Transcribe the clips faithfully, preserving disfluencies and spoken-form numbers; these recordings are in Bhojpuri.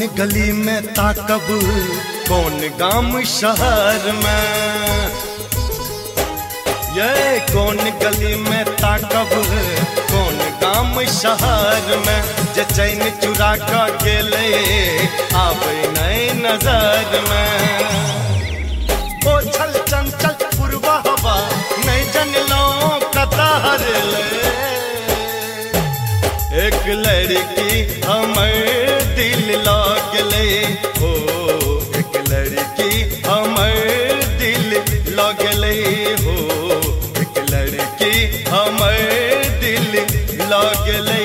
गली में ताकब कौन गाम शहर में, ये कौन गली में ताकब कौन गाम शहर में, जे चैन चुरा का गेले आवे नए नजर में। ओ छल चंचल पूर्वा हवा नहीं जनलो कतार ले, एक लड़की हमर दिल लाग ले, ओ एक लड़की हमर दिल लाग ले, हो एक लड़की हमर दिल लाग ले।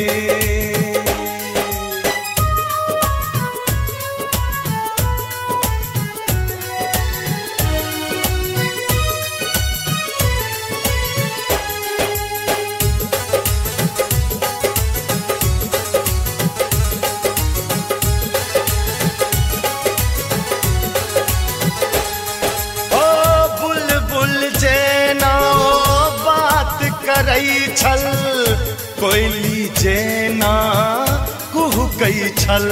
छल कोयली जेना कुहू कई छल,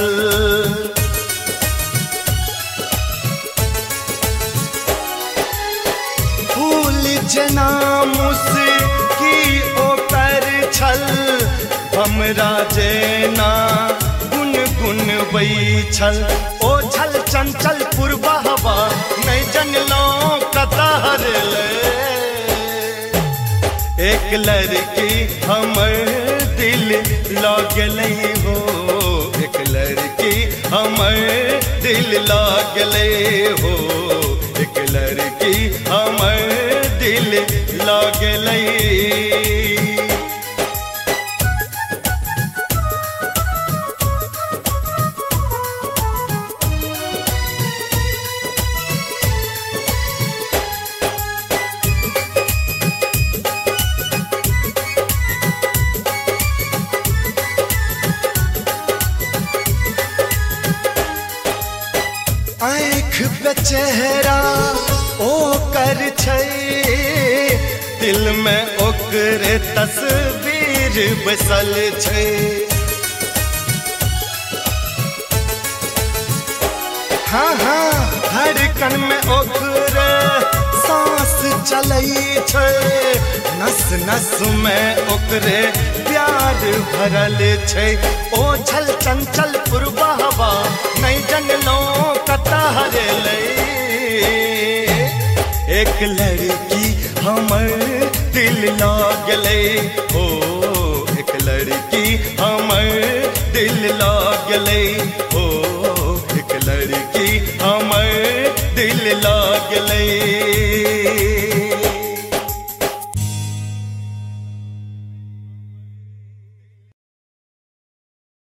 फूल जेना मुस्की ओकर छल, हमरा जेना गुन गुन बई छल। ओ छल चंचल पूर्वा हवा नहीं जनलो कतार ले, एक लड़की हमर दिल लाग ले, हो एक लड़की हमर दिल लाग ले, हो एक लड़की हमर दिल लाग ले। आँख पे चेहरा ओकर छै, दिल में ओकरे तस्वीर बसल छै। हाँ हाँ धड़कन में ओकरे सांस चलै छै, नस नस में ओकरे प्यार भरल छै। ओ छल चंचल पूर्वा हवा नहीं जनलो कतार ले, एक लड़की हमर दिल लाग ले, हो एक लड़की हमर दिल लाग ले।